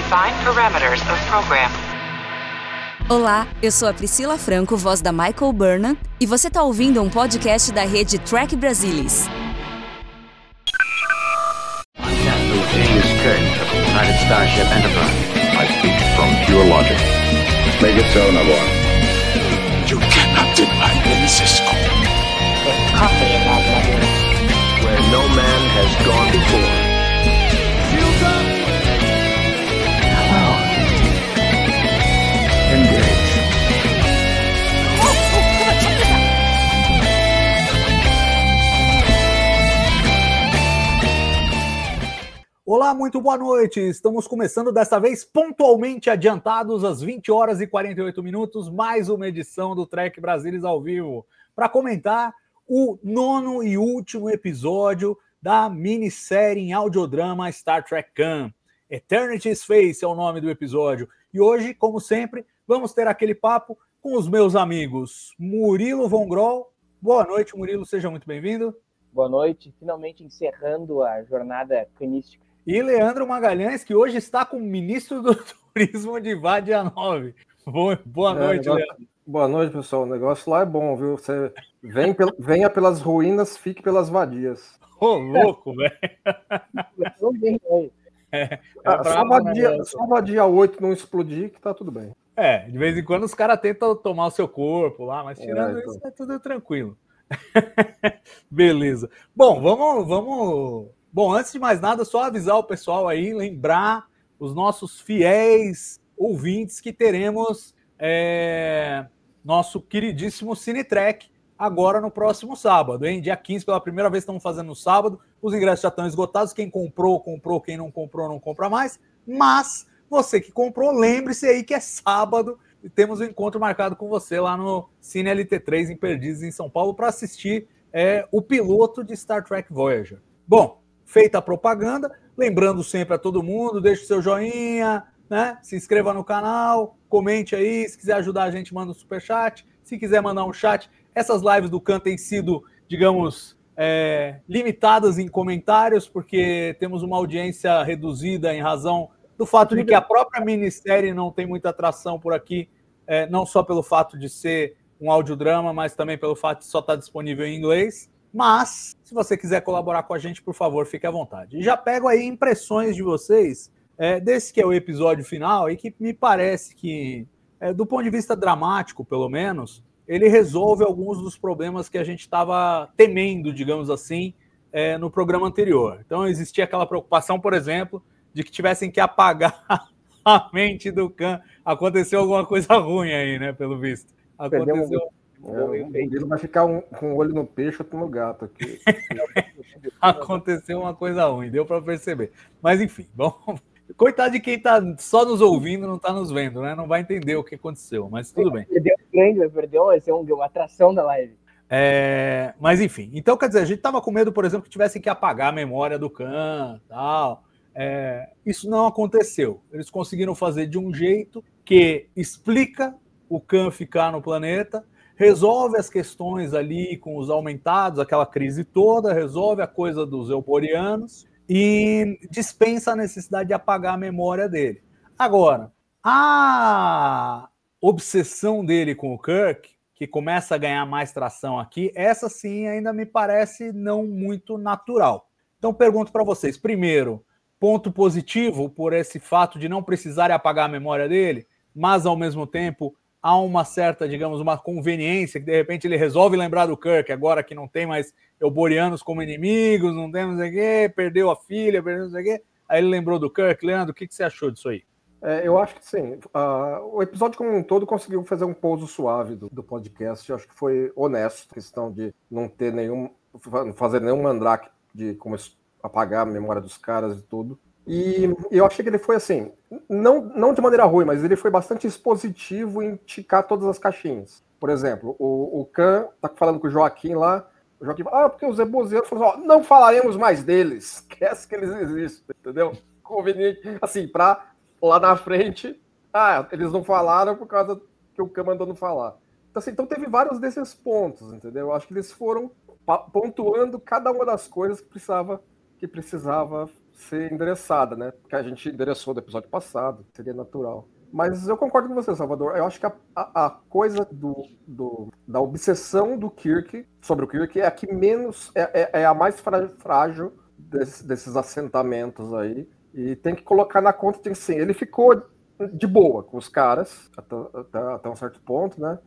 Define parameters of program. Olá, eu sou a Priscila Franco, voz da Michael Burnham, e você está ouvindo um podcast da rede Trek Brasilis. Captain James Kirk of the United Starship Enterprise. I speak from pure logic. Make it so, Nabor. You cannot deny me, Cisco. There's coffee in that letter. Where no man has gone before. Shields up! Hello. Engage. Olá, muito boa noite. Estamos começando desta vez pontualmente adiantados às 20 horas e 48 minutos, mais uma edição do Trek Brasilis ao vivo, para comentar o 9º e último episódio da minissérie em audiodrama Star Trek Khan. Eternity's Face é o nome do episódio. E hoje, como sempre, vamos ter aquele papo com os meus amigos Murilo Von Groll. Boa noite, Murilo, seja muito bem-vindo. Boa noite, finalmente encerrando a jornada canística. E Leandro Magalhães, que hoje está como ministro do Turismo de Vadia 9. Boa noite, Leandro. Boa noite, pessoal. O negócio lá é bom, viu? Você venha pelas ruínas, fique pelas vadias. Ô, louco, velho. Só vadia 8 não explodir, que tá tudo bem. De vez em quando os caras tentam tomar o seu corpo lá, mas tirando isso, é tudo tranquilo. Beleza. Bom, vamos... Bom, antes de mais nada, só avisar o pessoal aí, lembrar os nossos fiéis ouvintes que teremos nosso queridíssimo Cinetrek agora no próximo sábado, hein? Dia 15, pela primeira vez estamos fazendo no sábado, os ingressos já estão esgotados, quem comprou, quem não comprou, não compra mais, mas você que comprou, lembre-se aí que é sábado e temos um encontro marcado com você lá no Cine LT3 em Perdizes, em São Paulo, para assistir o piloto de Star Trek Voyager. Bom, feita a propaganda, lembrando sempre a todo mundo, deixe o seu joinha, né? Se inscreva no canal, comente aí, se quiser ajudar a gente, manda um superchat, se quiser mandar um chat. Essas lives do Khan têm sido, digamos, limitadas em comentários, porque temos uma audiência reduzida em razão do fato de que a própria minissérie não tem muita atração por aqui, não só pelo fato de ser um audiodrama, mas também pelo fato de só estar disponível em inglês. Mas, se você quiser colaborar com a gente, por favor, fique à vontade. E já pego aí impressões de vocês desse que é o episódio final e que me parece que, do ponto de vista dramático, pelo menos, ele resolve alguns dos problemas que a gente estava temendo, digamos assim, no programa anterior. Então, existia aquela preocupação, por exemplo, de que tivessem que apagar a mente do Khan. Aconteceu alguma coisa ruim aí, né, pelo visto. Aconteceu... Ele vai ficar com o olho no peixe, outro no gato aqui. Aconteceu uma coisa ruim, deu para perceber. Mas enfim, bom, coitado de quem está só nos ouvindo, não está nos vendo, né? Não vai entender o que aconteceu, mas tudo bem. Perdeu, vai ser uma atração da live. Mas enfim, então quer dizer, a gente estava com medo, por exemplo, que tivessem que apagar a memória do Khan, tal. Isso não aconteceu. Eles conseguiram fazer de um jeito que explica o Khan ficar no planeta, resolve as questões ali com os aumentados, aquela crise toda, resolve a coisa dos euporianos e dispensa a necessidade de apagar a memória dele. Agora, a obsessão dele com o Kirk, que começa a ganhar mais tração aqui, essa sim ainda me parece não muito natural. Então pergunto para vocês, primeiro, ponto positivo por esse fato de não precisarem apagar a memória dele, mas ao mesmo tempo há uma certa, digamos, uma conveniência, que de repente ele resolve lembrar do Kirk, agora que não tem mais euborianos como inimigos, não tem não sei o quê, perdeu a filha, perdeu não sei o quê, aí ele lembrou do Kirk. Leandro, o que você achou disso aí? Eu acho que sim. O episódio como um todo conseguiu fazer um pouso suave do podcast, eu acho que foi honesto, a questão de não ter não fazer nenhum mandrake de como apagar a memória dos caras e tudo. E eu achei que ele foi assim, não de maneira ruim, mas ele foi bastante expositivo em ticar todas as caixinhas. Por exemplo, o Khan tá falando com o Joaquim lá, o Joaquim fala, porque os ebosianos falaram, não falaremos mais deles, esquece que eles existem, entendeu? Conveniente, assim, pra lá na frente, eles não falaram por causa que o Khan mandou não falar. Então teve vários desses pontos, entendeu? Eu acho que eles foram pontuando cada uma das coisas que precisava ser endereçada, né? Porque a gente endereçou do episódio passado, seria natural. Mas eu concordo com você, Salvador. Eu acho que a coisa da obsessão do Kirk sobre o Kirk é a que menos é a mais frágil desses assentamentos aí. E tem que colocar na conta que sim, ele ficou de boa com os caras até um certo ponto, né?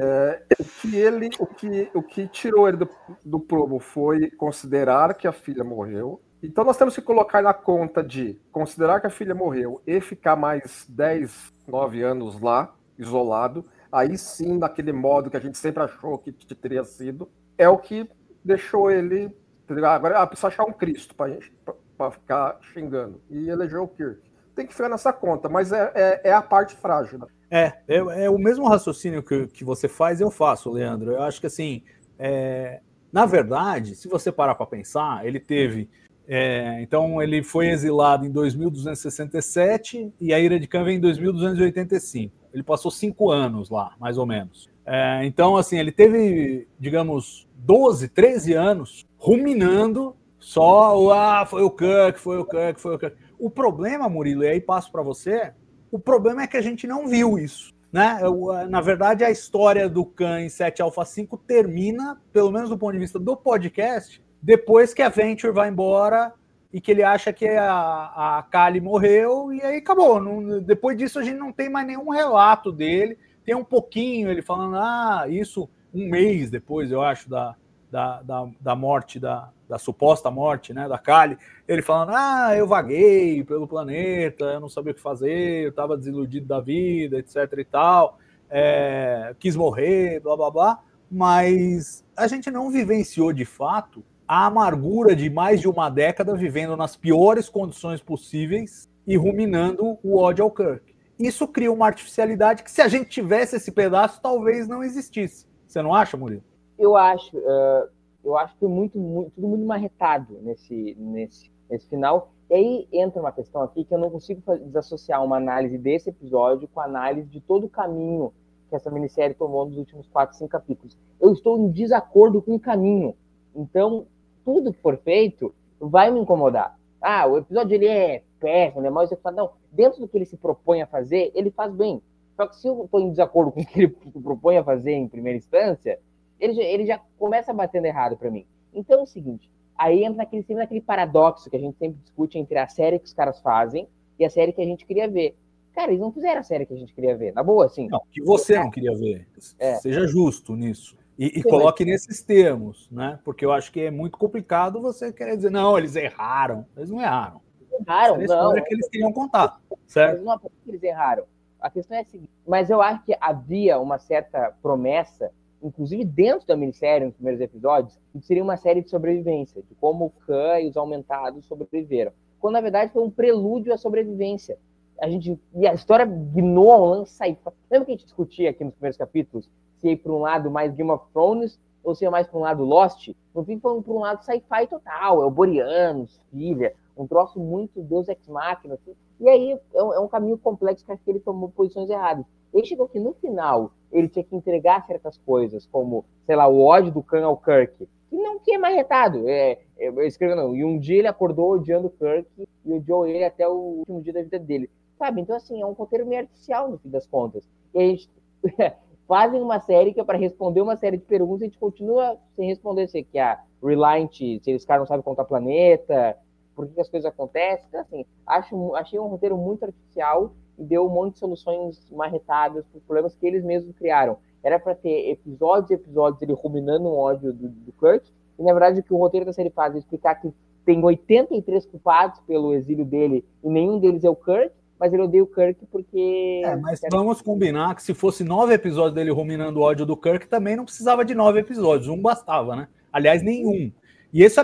O que tirou ele do prumo foi considerar que a filha morreu. Então nós temos que colocar na conta de considerar que a filha morreu e ficar mais 10, 9 anos lá, isolado. Aí sim, naquele modo que a gente sempre achou que teria sido, é o que deixou ele... Agora precisa achar um Cristo para ficar xingando. E elegeu o Kirk. Tem que ficar nessa conta, mas é a parte frágil. É o mesmo raciocínio que você faz, eu faço, Leandro. Eu acho que assim, na verdade, se você parar para pensar, ele teve... então ele foi exilado em 2267 e a Ira de Khan vem em 2285. Ele passou 5 anos lá, mais ou menos. Então, assim, ele teve, digamos, 12, 13 anos ruminando só, foi o Kirk. O problema, Murilo, e aí passo para você, o problema é que a gente não viu isso, né? Na verdade, a história do Khan em 7 Alpha 5 termina, pelo menos do ponto de vista do podcast, depois que a Venture vai embora e que ele acha que a Kali morreu, e aí acabou. Depois disso a gente não tem mais nenhum relato dele. Tem um pouquinho ele falando, isso um mês depois, eu acho, da morte, da suposta morte, né, da Kali. Ele falando, eu vaguei pelo planeta, eu não sabia o que fazer, eu estava desiludido da vida, etc e tal, quis morrer, blá blá blá. Mas a gente não vivenciou de fato a amargura de mais de uma década vivendo nas piores condições possíveis e ruminando o ódio ao Kirk. Isso cria uma artificialidade que, se a gente tivesse esse pedaço, talvez não existisse. Você não acha, Murilo? Eu acho que tudo muito marretado nesse final. E aí entra uma questão aqui que eu não consigo desassociar uma análise desse episódio com a análise de todo o caminho que essa minissérie tomou nos últimos 4, 5 capítulos. Eu estou em desacordo com o caminho. Então, tudo que for feito vai me incomodar. O episódio ele é péssimo, ele é mal executado. Não, dentro do que ele se propõe a fazer, ele faz bem. Só que se eu estou em desacordo com o que ele propõe a fazer em primeira instância, ele já começa batendo errado para mim. Então é o seguinte, aí entra naquele paradoxo que a gente sempre discute entre a série que os caras fazem e a série que a gente queria ver. Cara, eles não fizeram a série que a gente queria ver, na boa, assim. Não, que você não queria ver. Seja justo nisso. E coloque nesses termos, né? Porque eu acho que é muito complicado você querer dizer, não, eles erraram. Eles não erraram. Não. É que eles queriam contar, certo? Mas não é porque eles erraram. A questão é a seguinte, mas eu acho que havia uma certa promessa, inclusive dentro da minissérie, nos primeiros episódios, que seria uma série de sobrevivência, de como o Khan e os aumentados sobreviveram. Quando, na verdade, foi um prelúdio à sobrevivência. E a história guinou ao lança-sci-fi. Lembra que a gente discutia aqui nos primeiros capítulos se ia para um lado mais Game of Thrones ou se ia mais para um lado Lost? No fim, foi para um lado sci-fi total, Elborianos, filha, um troço muito Deus Ex Machina. Assim. E aí é um caminho complexo que acho que ele tomou posições erradas. Ele chegou que no final ele tinha que entregar certas coisas, como, sei lá, o ódio do Khan ao Kirk, que é marretado. Escrevendo, e um dia ele acordou odiando o Kirk e odiou ele até o último dia da vida dele. Sabe? Então, assim, é um roteiro meio artificial, no fim das contas. E a gente fazem uma série que é para responder uma série de perguntas e a gente continua sem responder. Se que a Reliant, se os caras não sabem contar planeta, por que as coisas acontecem. Então, assim, achei um roteiro muito artificial e deu um monte de soluções marretadas para os problemas que eles mesmos criaram. Era para ter episódios ele ruminando um ódio do Kirk, e na verdade o que o roteiro da série faz é explicar que tem 83 culpados pelo exílio dele e nenhum deles é o Kirk, mas ele odeia o Kirk porque... Mas vamos combinar que se fosse 9 episódios dele ruminando o ódio do Kirk, também não precisava de 9 episódios, um bastava, né? Aliás, nenhum. E essa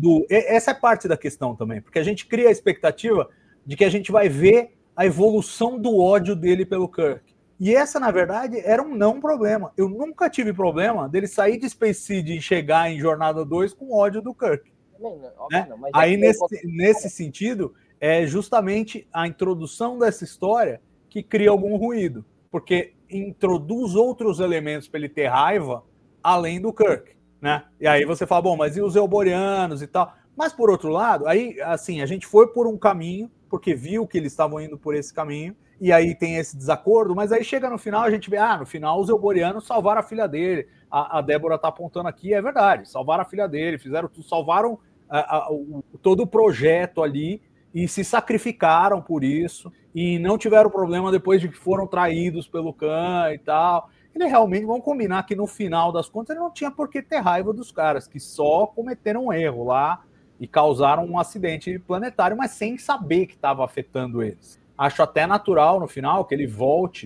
é parte da questão também, porque a gente cria a expectativa de que a gente vai ver a evolução do ódio dele pelo Kirk. E essa, na verdade, era um não problema. Eu nunca tive problema dele sair de Space Seed e chegar em Jornada 2 com ódio do Kirk. Né? Aí, nesse sentido, é justamente a introdução dessa história que cria algum ruído. Porque introduz outros elementos para ele ter raiva além do Kirk. Né? E aí você fala, bom, mas e os Elborianos e tal? Mas, por outro lado, aí, assim, a gente foi por um caminho, porque viu que eles estavam indo por esse caminho, e aí tem esse desacordo, mas aí chega no final, a gente vê, no final os Euborianos salvaram a filha dele. A Débora tá apontando aqui, é verdade, salvaram a filha dele, salvaram todo o projeto ali, e se sacrificaram por isso, e não tiveram problema depois de que foram traídos pelo Khan e tal. Ele realmente, vamos combinar que no final das contas, ele não tinha por que ter raiva dos caras, que só cometeram um erro lá e causaram um acidente planetário, mas sem saber que estava afetando eles. Acho até natural, no final, que ele volte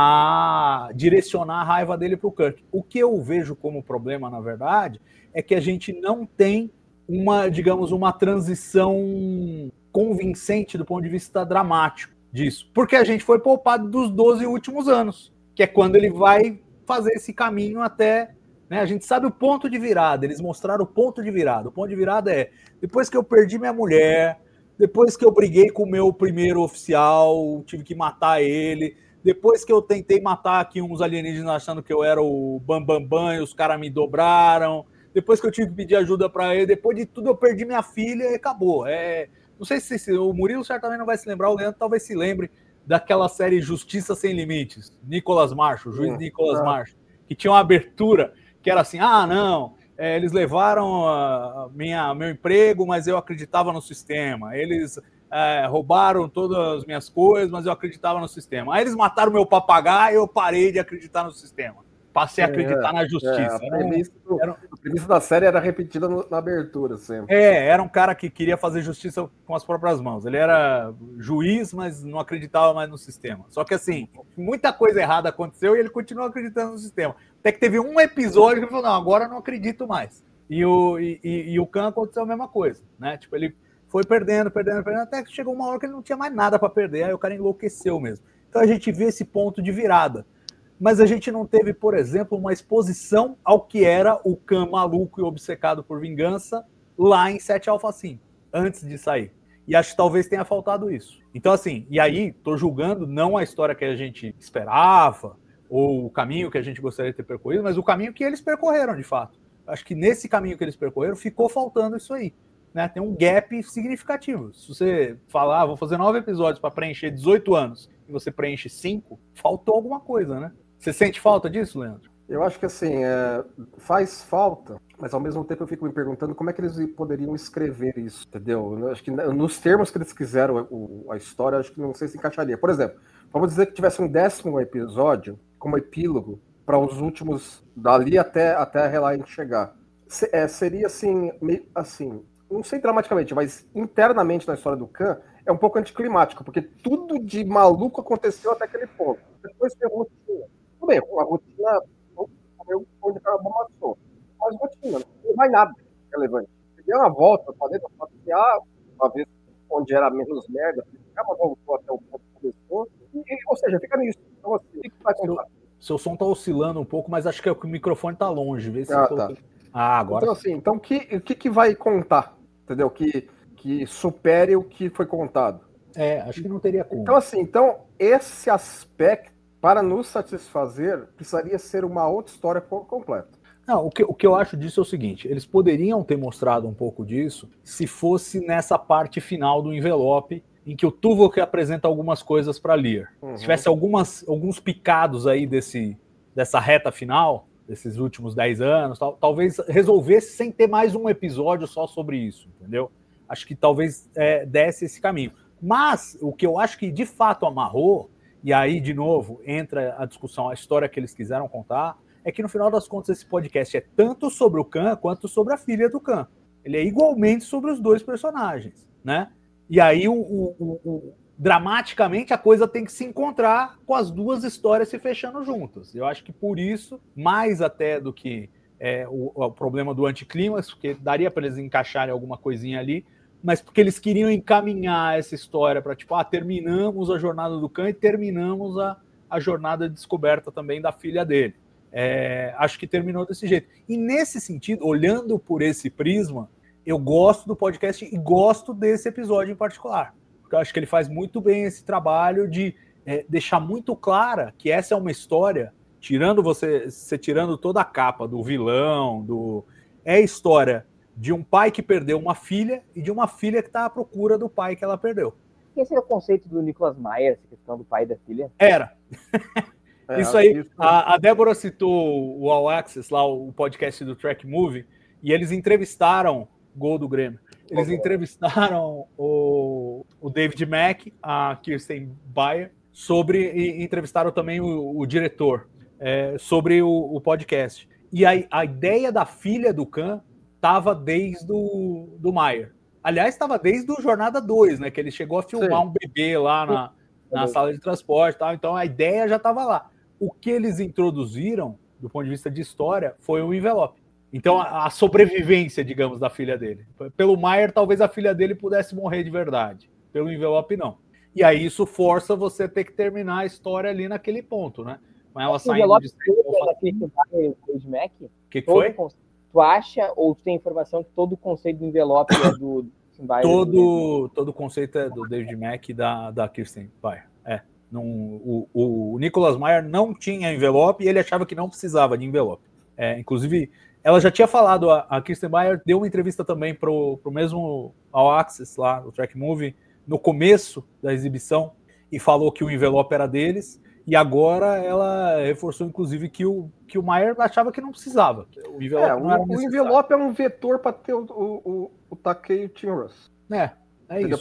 a direcionar a raiva dele para o Kirk. O que eu vejo como problema, na verdade, é que a gente não tem uma transição convincente do ponto de vista dramático disso. Porque a gente foi poupado dos 12 últimos anos, que é quando ele vai fazer esse caminho até... Né, a gente sabe o ponto de virada, eles mostraram o ponto de virada. O ponto de virada é, depois que eu perdi minha mulher, depois que eu briguei com o meu primeiro oficial, tive que matar ele, depois que eu tentei matar aqui uns alienígenas achando que eu era o Bambambam e os caras me dobraram, depois que eu tive que pedir ajuda para ele, depois de tudo eu perdi minha filha e acabou. Não sei se o Murilo certamente não vai se lembrar, o Leandro talvez se lembre daquela série Justiça Sem Limites, Nicolas Marshall, o juiz Nicolas Marshall, que tinha uma abertura que era assim, eles levaram meu emprego, mas eu acreditava no sistema, eles roubaram todas as minhas coisas, mas eu acreditava no sistema, aí eles mataram meu papagaio e eu parei de acreditar no sistema. Passei a acreditar na justiça. A premissa da série era repetida na abertura sempre. Era um cara que queria fazer justiça com as próprias mãos. Ele era juiz, mas não acreditava mais no sistema. Só que, assim, muita coisa errada aconteceu e ele continuou acreditando no sistema. Até que teve um episódio que ele falou, não, agora eu não acredito mais. E o Khan aconteceu a mesma coisa, né? Tipo, ele foi perdendo, até que chegou uma hora que ele não tinha mais nada para perder, aí o cara enlouqueceu mesmo. Então a gente vê esse ponto de virada. Mas a gente não teve, por exemplo, uma exposição ao que era o Khan maluco e obcecado por vingança lá em 7 Alpha 5, antes de sair. E acho que talvez tenha faltado isso. Então, assim, e aí, tô julgando não a história que a gente esperava, ou o caminho que a gente gostaria de ter percorrido, mas o caminho que eles percorreram, de fato. Acho que nesse caminho que eles percorreram, ficou faltando isso aí. Né? Tem um gap significativo. Se você falar, vou fazer 9 episódios para preencher 18 anos, e você preenche 5, faltou alguma coisa, né? Você sente falta disso, Leandro? Eu acho que assim, faz falta, mas ao mesmo tempo eu fico me perguntando como é que eles poderiam escrever isso, entendeu? Eu acho que nos termos que eles quiseram a história, acho que não sei se encaixaria. Por exemplo, vamos dizer que tivesse um 10º episódio como epílogo para os últimos, dali até a Reliant chegar. Seria assim, meio assim, não sei dramaticamente, mas internamente na história do Khan é um pouco anticlimático, porque tudo de maluco aconteceu até aquele ponto. Depois foi rotina. Tudo bem, a rotina onde a bomba passou. Mas rotina, não vai nada relevante. Você deu uma volta no planeta, passear, uma vez onde era menos merda, mas voltou até o ponto que começou. Ou seja, fica nisso. Então, assim, o que vai contar? Seu som tá oscilando um pouco, mas acho que o microfone tá longe. Vê se tá. Agora. Então, assim, o que vai contar? Entendeu? Que supere o que foi contado. Acho que não teria como. Então, assim, esse aspecto, para nos satisfazer, precisaria ser uma outra história completa. Não, o que eu acho disso é o seguinte, eles poderiam ter mostrado um pouco disso se fosse nessa parte final do envelope, em que o Tuvok apresenta algumas coisas para Lear. Se tivesse alguns picados aí dessa reta final, desses últimos 10 anos, talvez resolvesse sem ter mais um episódio só sobre isso, entendeu? Acho que talvez desse esse caminho. Mas o que eu acho que de fato amarrou, e aí, de novo, entra a discussão, a história que eles quiseram contar, é que no final das contas esse podcast é tanto sobre o Khan quanto sobre a filha do Khan. Ele é igualmente sobre os dois personagens, né? E aí, dramaticamente, a coisa tem que se encontrar com as duas histórias se fechando juntas. Eu acho que por isso, mais até do que o problema do anticlímax, porque daria para eles encaixarem alguma coisinha ali, mas porque eles queriam encaminhar essa história para, tipo, terminamos a jornada do Khan e terminamos a jornada de descoberta também da filha dele. Acho que terminou desse jeito. E nesse sentido, olhando por esse prisma, eu gosto do podcast e gosto desse episódio em particular. Porque eu acho que ele faz muito bem esse trabalho de deixar muito clara que essa é uma história, tirando toda a capa do vilão, é a história de um pai que perdeu uma filha e de uma filha que está à procura do pai que ela perdeu. Esse é o conceito do Nicholas Meyer, essa questão do pai e da filha? Era. Isso aí, a Débora citou o All Access, lá o podcast do Track Movie, e eles entrevistaram Gol do Grêmio. Eles entrevistaram o David Mack, a Kirsten Bayer, e entrevistaram também o diretor sobre o podcast. E a ideia da filha do Khan estava desde do Meyer. Aliás, estava desde o Jornada 2, né? Que ele chegou a filmar um bebê lá na sala de transporte e tal. Então a ideia já estava lá. O que eles introduziram, do ponto de vista de história, foi o envelope. Então a sobrevivência, digamos, da filha dele. Pelo Meyer, talvez a filha dele pudesse morrer de verdade. Pelo envelope, não. E aí isso força você a ter que terminar a história ali naquele ponto, né? Mas ela saindo de... Que foi? Tu acha ou tu tem informação que todo o conceito do envelope é do Bayer? Todo o conceito é do David Mack e da Kirsten Bayer. O Nicholas Meyer não tinha envelope e ele achava que não precisava de envelope. Inclusive, ela já tinha falado, a Kirsten Bayer deu uma entrevista também pro mesmo All Access lá, do Track Movie, no começo da exibição, e falou que o envelope era deles. E agora ela reforçou, inclusive, que o Meyer achava que não precisava. O envelope é um vetor para ter o Takei Timurus. É isso.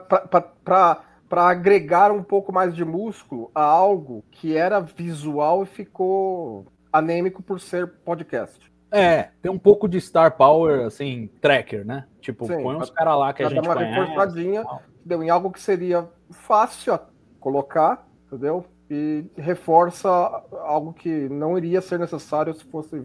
Para agregar um pouco mais de músculo a algo que era visual e ficou anêmico por ser podcast. Tem um pouco de Star Power, assim, tracker, né? Tipo, Sim, põe uns caras lá que a gente uma conhece. Reforçadinha, entendeu? Em algo que seria fácil a colocar, entendeu? E reforça algo que não iria ser necessário se fosse...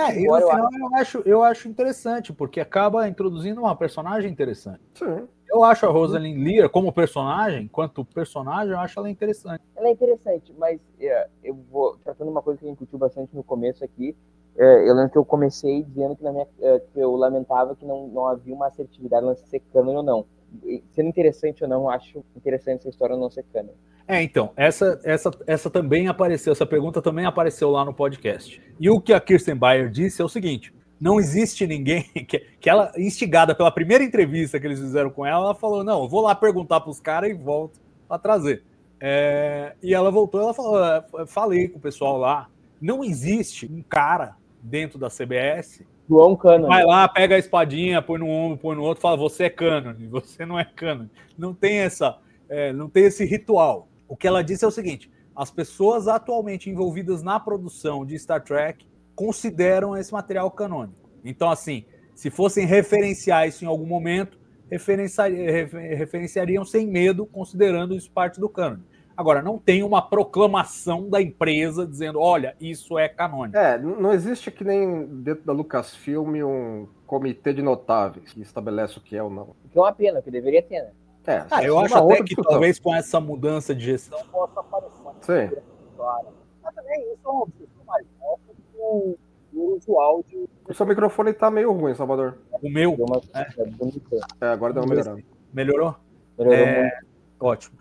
Eu acho interessante, porque acaba introduzindo uma personagem interessante. Sim. Eu acho a Rosalind Lear, como personagem, quanto personagem, eu acho ela interessante. Ela é interessante, mas eu vou tratando uma coisa que a gente discutiu bastante no começo aqui. Eu lembro que eu comecei dizendo que que eu lamentava que não havia uma assertividade no ser canon ou não. Sendo interessante ou não, eu acho interessante essa história não ser canon. Então, essa também apareceu, essa pergunta também apareceu lá no podcast. E o que a Kirsten Bayer disse é o seguinte: não existe ninguém que ela, instigada pela primeira entrevista que eles fizeram com ela falou, não, eu vou lá perguntar para os caras e volto para trazer. E ela voltou, ela falou, falei com o pessoal lá, não existe um cara dentro da CBS João Canon. Vai lá, pega a espadinha, põe no ombro, põe no outro, fala, você é canon, você não é canon. Não tem esse ritual. O que ela disse é o seguinte: as pessoas atualmente envolvidas na produção de Star Trek consideram esse material canônico. Então, assim, se fossem referenciar isso em algum momento, referenciariam sem medo, considerando isso parte do cânone. Agora, não tem uma proclamação da empresa dizendo, olha, isso é canônico. Não existe que nem dentro da Lucasfilm um comitê de notáveis que estabelece o que é ou não. Que é uma pena, que deveria ter, né? Eu acho até que talvez com essa mudança de gestão possa aparecer. Sim. Mas também isso é uma obsessão mais alta do usual de... O seu microfone tá meio ruim, Salvador. O meu? Agora deu uma melhorada. Melhorou? Melhorou muito. Ótimo.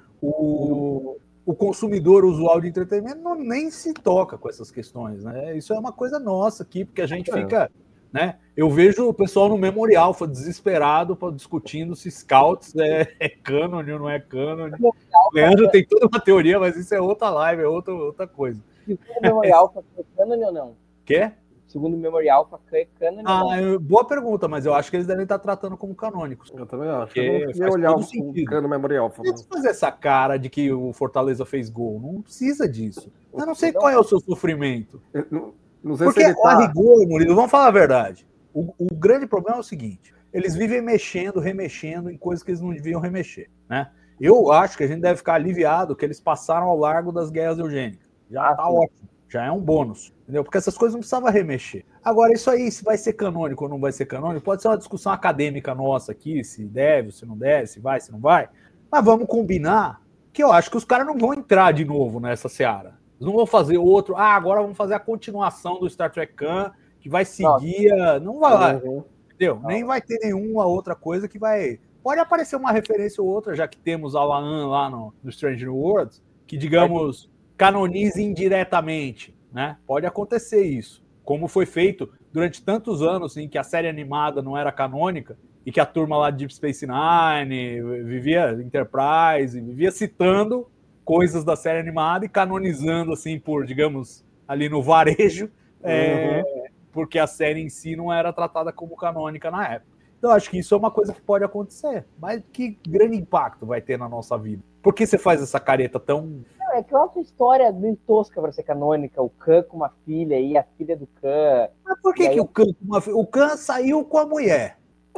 O consumidor usual de entretenimento nem se toca com essas questões, né? Isso é uma coisa nossa aqui, porque a gente fica... Né? Eu vejo o pessoal no Memory Alpha desesperado discutindo se Scouts é cânone ou não é cânone. O Leandro tem toda uma teoria, mas isso é outra live, é outra coisa. Segundo o Memory Alpha, é cânone ou não? Quê? Segundo o Memory Alpha, é cânone ou não? Boa pergunta, mas eu acho que eles devem estar tratando como canônicos. Eu também acho. Eu não queria olhar o cano Memory Alpha. Não precisa fazer essa cara de que o Fortaleza fez gol. Não precisa disso. Eu não sei qual é o seu sofrimento. Não sei porque se ele tá... a rigor, Murilo, vamos falar a verdade. O grande problema é o seguinte: eles vivem remexendo em coisas que eles não deviam remexer, né? Eu acho que a gente deve ficar aliviado que eles passaram ao largo das guerras eugênicas. Já tá ótimo, já é um bônus, entendeu? Porque essas coisas não precisavam remexer. Agora, isso aí, se vai ser canônico ou não vai ser canônico, pode ser uma discussão acadêmica nossa aqui, se deve, se não deve, se vai, se não vai. Mas vamos combinar que eu acho que os caras não vão entrar de novo nessa seara. Eles não vão fazer outro, agora vamos fazer a continuação do Star Trek Khan, que vai seguir, não vai, entendeu? Nem vai ter nenhuma outra coisa que vai... Pode aparecer uma referência ou outra, já que temos a Laan lá no Strange New Worlds, que, digamos, canonize indiretamente, né? Pode acontecer isso, como foi feito durante tantos anos em que a série animada não era canônica e que a turma lá de Deep Space Nine vivia Enterprise, vivia citando coisas da série animada e canonizando assim por, digamos, ali no varejo, porque a série em si não era tratada como canônica na época. Então, acho que isso é uma coisa que pode acontecer, mas que grande impacto vai ter na nossa vida? Por que você faz essa careta tão... Não, é que eu acho a história bem tosca para ser canônica, o Khan com uma filha e a filha do Khan. Mas por que, que o Khan saiu com a mulher?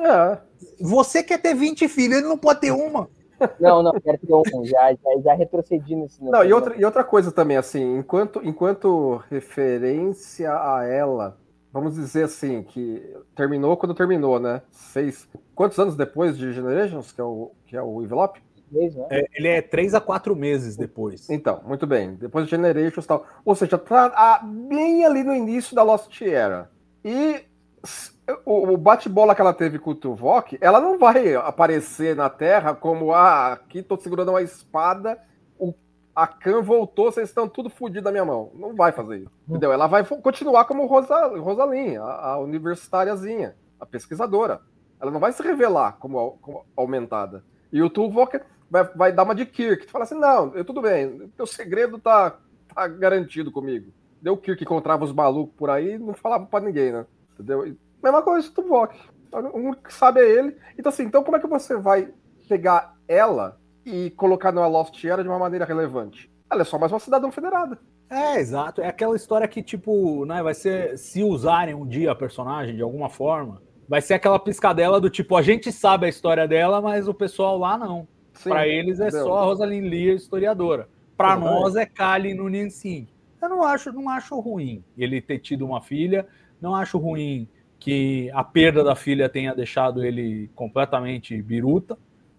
Você quer ter 20 filhos, ele não pode ter uma. Não, quero ter um, já retrocedi nesse... Não, e outra coisa também, assim, enquanto referência a ela, vamos dizer assim, que terminou quando terminou, né? Quantos anos depois de Generations, que é o envelope? Ele é 3 a 4 meses depois. Então, muito bem. Depois de Generations e tal. Ou seja, tá bem ali no início da Lost Era. E o bate-bola que ela teve com o Tuvok, ela não vai aparecer na Terra como, aqui tô segurando uma espada, a Khan voltou, vocês estão tudo fodidos da minha mão. Não vai fazer isso, entendeu? Ela vai continuar como Rosalinha, a universitáriazinha, a pesquisadora. Ela não vai se revelar como aumentada. E o Tuvok vai dar uma de Kirk. Fala assim, não, tudo bem, teu segredo tá garantido comigo. Deu Kirk encontrava os malucos por aí, não falava pra ninguém, né? Entendeu? Mesma coisa do Tuvok. O único que sabe é ele. Então, assim, como é que você vai pegar ela e colocar na Lost Era de uma maneira relevante? Ela é só mais uma cidadã federada. Exato. É aquela história que, tipo, né, vai ser, se usarem um dia a personagem de alguma forma, vai ser aquela piscadela do tipo, a gente sabe a história dela, mas o pessoal lá não. Para eles é só a Rosalind Lear, historiadora. Para nós é Kali no Ninsing. Eu não acho ruim ele ter tido uma filha, não acho ruim que a perda da filha tenha deixado ele completamente biruta.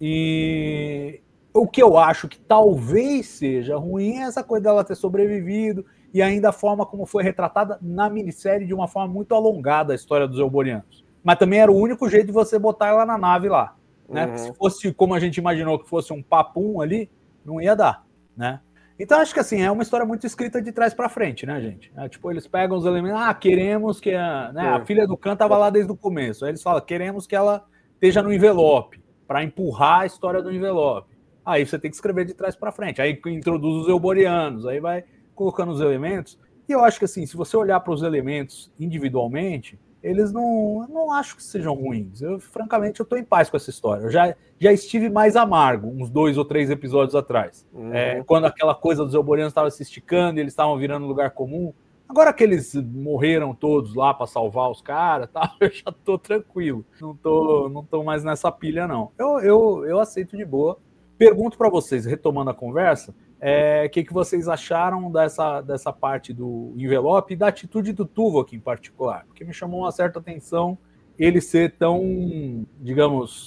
E o que eu acho que talvez seja ruim é essa coisa dela ter sobrevivido e ainda a forma como foi retratada na minissérie de uma forma muito alongada a história dos Euborianos. Mas também era o único jeito de você botar ela na nave lá. Né? Porque se fosse como a gente imaginou que fosse um papum ali, não ia dar. Né? Então, acho que assim, é uma história muito escrita de trás para frente, né, gente? Tipo, eles pegam os elementos, queremos que a filha do Khan estava lá desde o começo. Aí eles falam, queremos que ela esteja no envelope, para empurrar a história do envelope. Aí você tem que escrever de trás para frente. Aí introduz os Euborianos, aí vai colocando os elementos. E eu acho que assim, se você olhar para os elementos individualmente, eles não acho que sejam ruins. Francamente, eu estou em paz com essa história. Eu já estive mais amargo, uns 2 ou 3 episódios atrás. Quando aquela coisa dos Euborianos estava se esticando e eles estavam virando lugar comum. Agora que eles morreram todos lá para salvar os caras, tá, eu já estou tranquilo. Não tô mais nessa pilha, não. Eu aceito de boa. Pergunto para vocês, retomando a conversa, o que vocês acharam dessa parte do envelope e da atitude do Tuvok em particular? Porque me chamou uma certa atenção ele ser tão, digamos,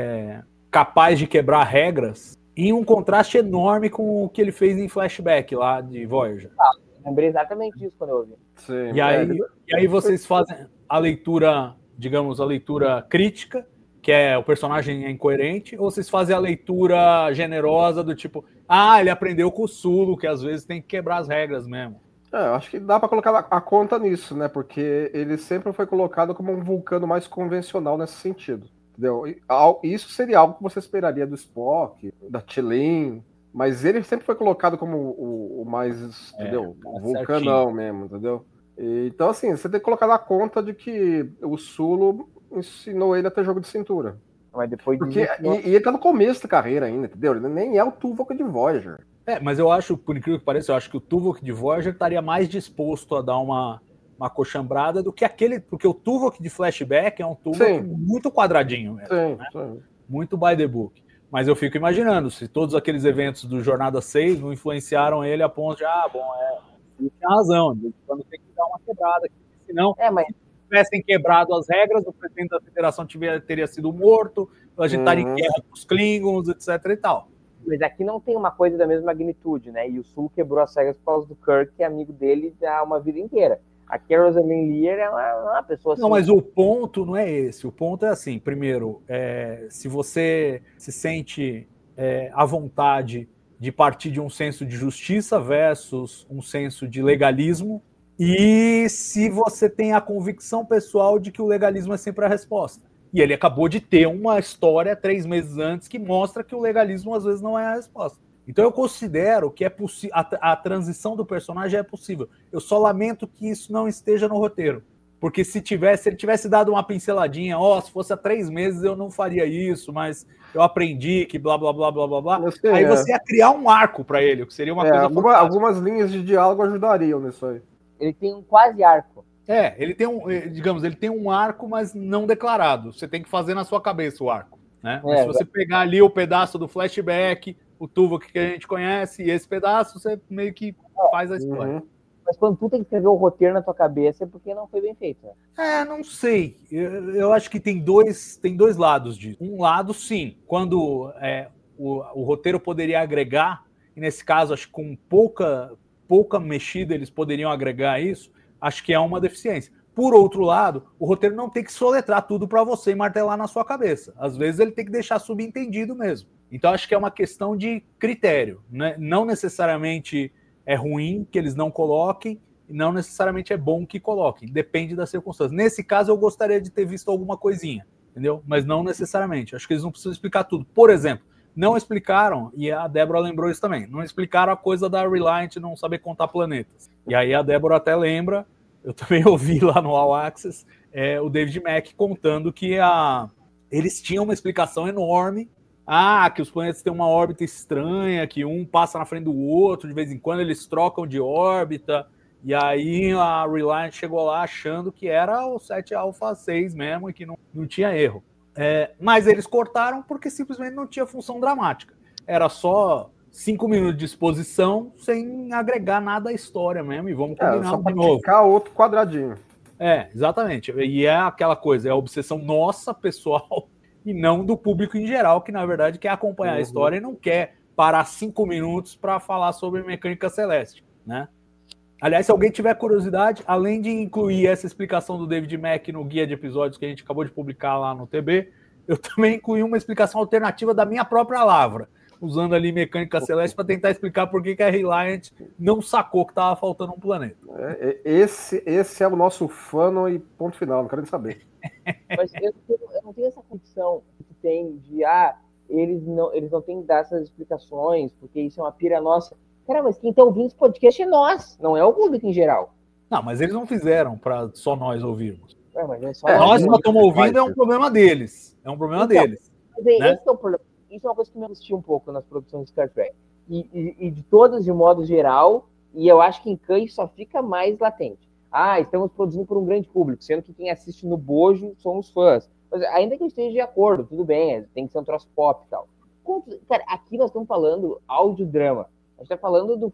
capaz de quebrar regras em um contraste enorme com o que ele fez em Flashback lá de Voyager. Lembrei exatamente disso quando eu ouvi. Sim, e aí vocês fazem a leitura, digamos, a leitura crítica, que é o personagem é incoerente, ou vocês fazem a leitura generosa do tipo, ele aprendeu com o Sulu, que às vezes tem que quebrar as regras mesmo. Eu acho que dá para colocar a conta nisso, né? Porque ele sempre foi colocado como um vulcano mais convencional nesse sentido, entendeu? Isso seria algo que você esperaria do Spock, da T'Lyn, mas ele sempre foi colocado como o mais, entendeu? O vulcanão certinho mesmo, entendeu? Então, assim, você tem que colocar na conta de que o Sulu ensinou ele a ter jogo de cintura. Mas depois e ele tá no começo da carreira ainda, entendeu? Ele nem é o Tuvok de Voyager. Mas eu acho, por incrível que pareça, eu acho que o Tuvok de Voyager estaria mais disposto a dar uma cochambrada do que aquele, porque o Tuvok de Flashback é um Tuvok muito quadradinho mesmo, né? Muito by the book. Mas eu fico imaginando, se todos aqueles eventos do Jornada 6 não influenciaram ele a ponto de, ele tinha razão, quando tem que dar uma quebrada, senão... Se tivessem quebrado as regras, o presidente da federação teria sido morto, a gente estaria em guerra com os Klingons, etc e tal. Mas aqui não tem uma coisa da mesma magnitude, né? E o Sul quebrou as regras por causa do Kirk, que é amigo dele há uma vida inteira. Aqui a Rosalind Lear é uma pessoa assim... Não, mas o ponto não é esse. O ponto é assim, primeiro, se você se sente à vontade de partir de um senso de justiça versus um senso de legalismo, e se você tem a convicção pessoal de que o legalismo é sempre a resposta. E ele acabou de ter uma história 3 meses antes que mostra que o legalismo às vezes não é a resposta. Então eu considero que é possível, a transição do personagem é possível. Eu só lamento que isso não esteja no roteiro. Porque se ele tivesse dado uma pinceladinha, se fosse há 3 meses eu não faria isso, mas eu aprendi que blá, blá, blá, blá, blá, blá. Aí você ia criar um arco para ele, que seria uma coisa algumas linhas de diálogo ajudariam nisso aí. Ele tem um quase arco. Ele tem um arco, mas não declarado. Você tem que fazer na sua cabeça o arco, né? Mas se você pegar ali o pedaço do flashback, o Tuvok que a gente conhece, e esse pedaço, você meio que faz a história. Uhum. Mas quando tu tem que escrever o roteiro na tua cabeça é porque não foi bem feito, né? Não sei. Eu acho que tem dois lados disso. Um lado, sim, quando o roteiro poderia agregar, e nesse caso, acho que com pouca mexida eles poderiam agregar isso, acho que é uma deficiência. Por outro lado, o roteiro não tem que soletrar tudo para você e martelar na sua cabeça. Às vezes ele tem que deixar subentendido mesmo. Então acho que é uma questão de critério, né? Não necessariamente é ruim que eles não coloquem, e não necessariamente é bom que coloquem. Depende das circunstâncias. Nesse caso, eu gostaria de ter visto alguma coisinha, entendeu? Mas não necessariamente. Acho que eles não precisam explicar tudo. Por exemplo, não explicaram, e a Débora lembrou isso também, não explicaram a coisa da Reliant não saber contar planetas. E aí a Débora até lembra, eu também ouvi lá no All Access, o David Mack contando que eles tinham uma explicação enorme, que os planetas têm uma órbita estranha, que um passa na frente do outro, de vez em quando eles trocam de órbita, e aí a Reliant chegou lá achando que era o 7 Alpha 6 mesmo, e que não tinha erro. Mas eles cortaram porque simplesmente não tinha função dramática. Era só 5 minutos de exposição sem agregar nada à história mesmo, e vamos combinar só de novo. Ficar outro quadradinho. Exatamente. E é aquela coisa, é a obsessão nossa, pessoal, e não do público em geral, que na verdade quer acompanhar a história e não quer parar 5 minutos para falar sobre mecânica celeste, né? Aliás, se alguém tiver curiosidade, além de incluir essa explicação do David Mack no guia de episódios que a gente acabou de publicar lá no TB, eu também incluí uma explicação alternativa da minha própria Lavra, usando ali mecânica celeste para tentar explicar por que a Reliant não sacou que estava faltando um planeta. Esse é o nosso fano e ponto final, não quero nem saber. Mas eu não tenho essa condição que tem de eles não têm que dar essas explicações, porque isso é uma pira nossa. Cara, mas quem está ouvindo esse podcast é nós, não é o público em geral. Não, mas eles não fizeram para só nós ouvirmos. Mas é só nós que estamos ouvindo é um problema deles. É um problema deles. Mas né? Esse é o problema. Isso é uma coisa que me angustia um pouco nas produções de Star Trek. E de todas, de modo geral, e eu acho que em Khan só fica mais latente. Estamos produzindo por um grande público, sendo que quem assiste no bojo são os fãs. Mas ainda que eu esteja de acordo, tudo bem, tem que ser um troço pop e tal. Cara, aqui nós estamos falando audiodrama. A gente está falando do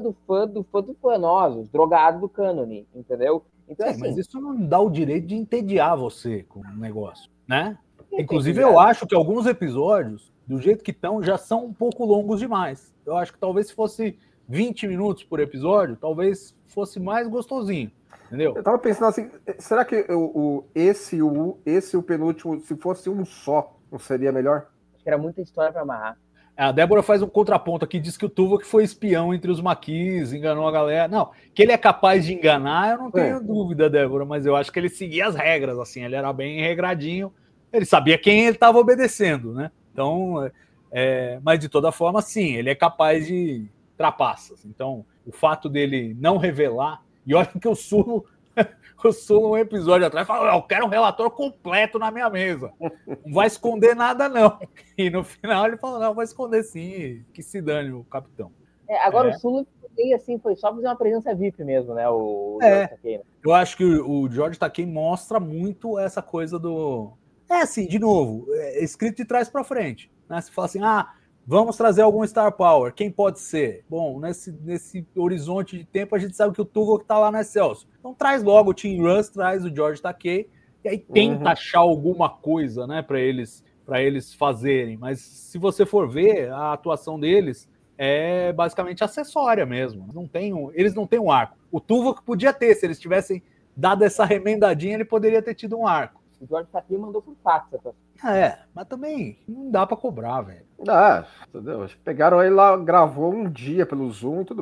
fã, nós, os drogados do cânone, entendeu? Então, assim, mas isso não dá o direito de entediar você com o negócio, né? Inclusive, eu acho que alguns episódios, do jeito que estão, já são um pouco longos demais. Eu acho que talvez se fosse 20 minutos por episódio, talvez fosse mais gostosinho, entendeu? Eu tava pensando assim, será que esse e o penúltimo, se fosse um só, não seria melhor? Acho que era muita história para amarrar. A Débora faz um contraponto aqui, diz que o Tuvok foi espião entre os Maquis, enganou a galera. Não, que ele é capaz de enganar, eu não tenho dúvida, Débora, mas eu acho que ele seguia as regras, assim, ele era bem regradinho, ele sabia quem ele estava obedecendo, né? Então, mas de toda forma, sim, ele é capaz de trapaças. Então, o fato dele não revelar, e olha que eu sulo um episódio atrás e falo, eu quero um relatório completo na minha mesa. Não vai esconder nada, não. E no final ele falou, não, vai esconder sim, que se dane o capitão. Agora o Sulu assim, foi só fazer uma presença VIP mesmo, né? O George Takei, né? Eu acho que o George Takei mostra muito essa coisa do... assim, de novo, escrito de trás para frente. Né? Você fala assim, vamos trazer algum Star Power. Quem pode ser? Bom, nesse horizonte de tempo, a gente sabe que o Tuvok está lá no Excelsior. Então traz logo o Tim Russ, traz o George Takei, e aí tenta achar alguma coisa, né, para eles fazerem. Mas se você for ver, a atuação deles é basicamente acessória mesmo. Eles não têm um arco. O Tuvok podia ter, se eles tivessem dado essa remendadinha, ele poderia ter tido um arco. O George Takei mandou por fax. Mas também não dá pra cobrar, velho. Entendeu? Pegaram ele lá, gravou um dia pelo Zoom e tudo bem.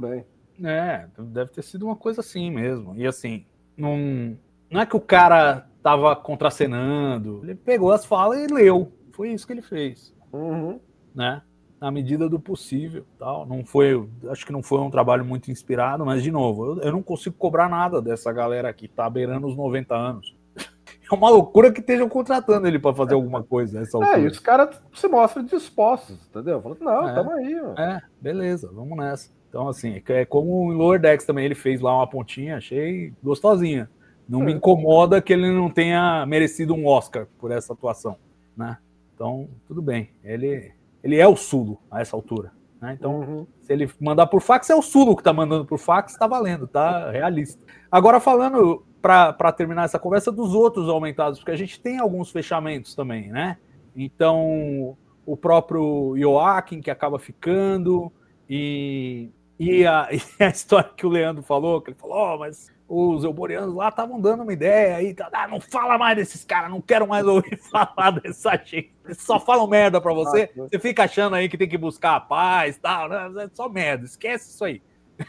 Deve ter sido uma coisa assim mesmo. E assim, não é que o cara tava contracenando, ele pegou as falas e leu. Foi isso que ele fez. Né? Na medida do possível. Tal. Acho que não foi um trabalho muito inspirado, mas, de novo, eu não consigo cobrar nada dessa galera que tá beirando os 90 anos. É uma loucura que estejam contratando ele para fazer alguma coisa nessa altura. E os caras se mostram dispostos, entendeu? Falando, não, tamo aí. Ó. Beleza, vamos nessa. Então, assim, é como o Lower Decks também, ele fez lá uma pontinha, achei gostosinha. Não me incomoda que ele não tenha merecido um Oscar por essa atuação, né? Então, tudo bem. Ele é o Sulo a essa altura, né? Então, se ele mandar por fax, é o Sulo que tá mandando por fax, tá valendo, tá realista. Agora, falando, para terminar essa conversa, dos outros aumentados, porque a gente tem alguns fechamentos também, né? Então, o próprio Joaquim, que acaba ficando, e a história que o Leandro falou, que ele falou, mas os euborianos lá estavam dando uma ideia aí, não fala mais desses caras, não quero mais ouvir falar dessa gente. Eles só falam merda pra você, você fica achando aí que tem que buscar a paz, tal, né? É só merda, esquece isso aí.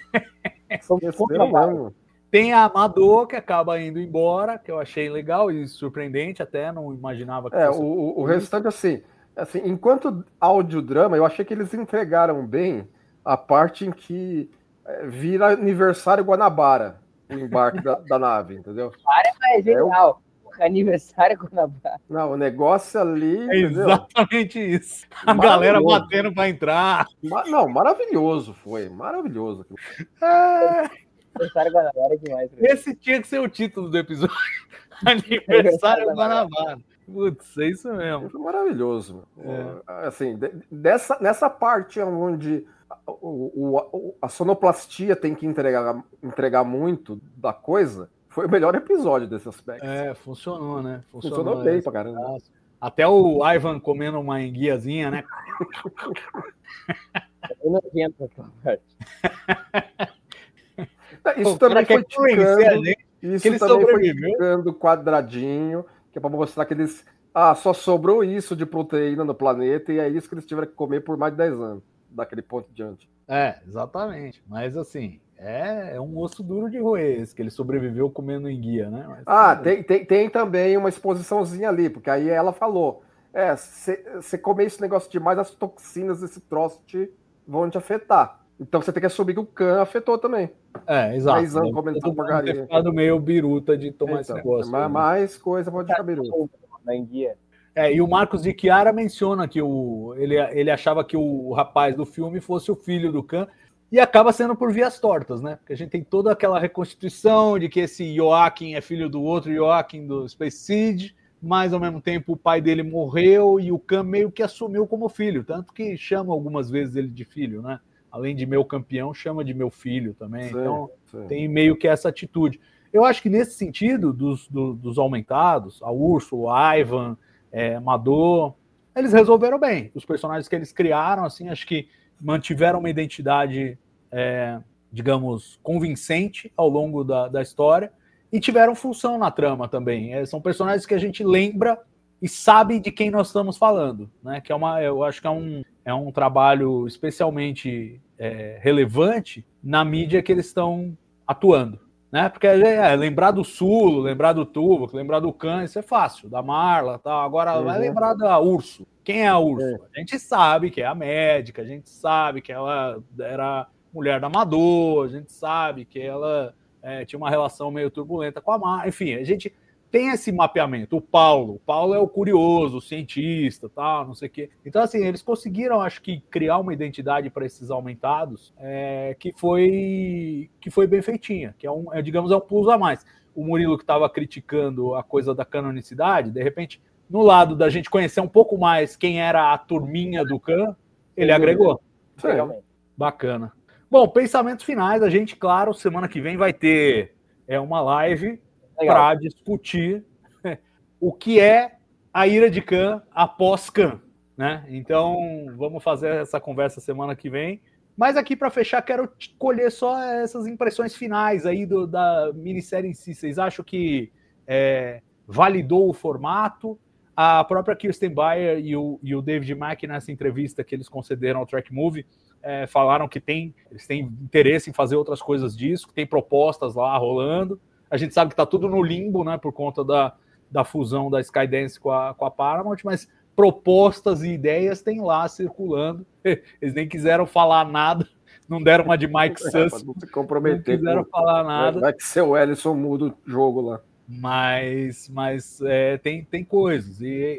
Tem a Amador, que acaba indo embora, que eu achei legal e surpreendente, até não imaginava que fosse... O restante, assim, enquanto audiodrama, eu achei que eles entregaram bem a parte em que vira aniversário Guanabara, o embarque da nave, entendeu? É genial. Aniversário Guanabara. Não, o negócio ali, entendeu? Exatamente isso. A galera batendo para entrar. Maravilhoso foi, maravilhoso. Aniversário Guanabara é demais. Esse tinha que ser o título do episódio. Aniversário Guanabara. Putz, é isso mesmo. Foi maravilhoso. Assim, nessa parte onde a sonoplastia tem que entregar muito da coisa, foi o melhor episódio desse aspecto. Funcionou, né? Funcionou bem pra caramba. Até o Ivan comendo uma enguiazinha, né? Eu não entendo essa parte. Isso também foi ficando quadradinho, que é pra mostrar que eles... só sobrou isso de proteína no planeta e é isso que eles tiveram que comer por mais de 10 anos, daquele ponto em diante. Exatamente. Mas, assim, é um osso duro de roer esse, que ele sobreviveu comendo enguia, né? Tem também uma exposiçãozinha ali, porque aí ela falou, você comer esse negócio demais, as toxinas desse troço vão te afetar. Então você tem que assumir que o Khan afetou também. Exato. Todo mundo ter ficado meio biruta de tomar esse negócio. Mais coisa pode ficar biruta. Na enguia. E o Marcos de Chiara menciona que ele achava que o rapaz do filme fosse o filho do Khan, e acaba sendo por vias tortas, né? Porque a gente tem toda aquela reconstituição de que esse Joaquim é filho do outro Joaquim do Space Seed, mas ao mesmo tempo o pai dele morreu e o Khan meio que assumiu como filho, tanto que chama algumas vezes ele de filho, né? Além de meu campeão, chama de meu filho também. Então, tem meio que essa atitude. Eu acho que nesse sentido, dos aumentados, a Urso, o Ivan, Amador, eles resolveram bem. Os personagens que eles criaram, assim, acho que mantiveram uma identidade, digamos, convincente ao longo da história e tiveram função na trama também. São personagens que a gente lembra e sabe de quem nós estamos falando, né? Que eu acho que é um trabalho especialmente relevante na mídia que eles estão atuando, né? Porque lembrar do Sulo, lembrar do Tuvok, lembrar do Khan, isso é fácil, da Marla, tal. Agora vai lembrar da Urso. Quem é a Urso? A gente sabe que é a médica, a gente sabe que ela era mulher da Amador, a gente sabe que ela tinha uma relação meio turbulenta com a Marla, enfim, a gente tem esse mapeamento. O Paulo é o curioso, o cientista, tal, não sei o quê. Então, assim, eles conseguiram, acho que, criar uma identidade para esses aumentados que foi bem feitinha, que digamos, é um plus a mais. O Murilo, que estava criticando a coisa da canonicidade, de repente, no lado da gente conhecer um pouco mais quem era a turminha do Khan, ele agregou. Realmente. Bacana. Bom, pensamentos finais. A gente, claro, semana que vem vai ter uma live para discutir o que é a ira de Khan após Khan, né? Então, vamos fazer essa conversa semana que vem. Mas aqui, para fechar, quero colher só essas impressões finais aí da minissérie em si. Vocês acham que validou o formato? A própria Kirsten Beyer e o David Mack, nessa entrevista que eles concederam ao Track Movie, falaram que eles têm interesse em fazer outras coisas disso, que tem propostas lá rolando. A gente sabe que está tudo no limbo, né, por conta da fusão da Skydance com a Paramount, mas propostas e ideias tem lá circulando. Eles nem quiseram falar nada, não deram uma de Mike Suss, não se comprometer, não quiseram falar nada. Vai que seu Ellison muda o jogo lá. Mas tem coisas,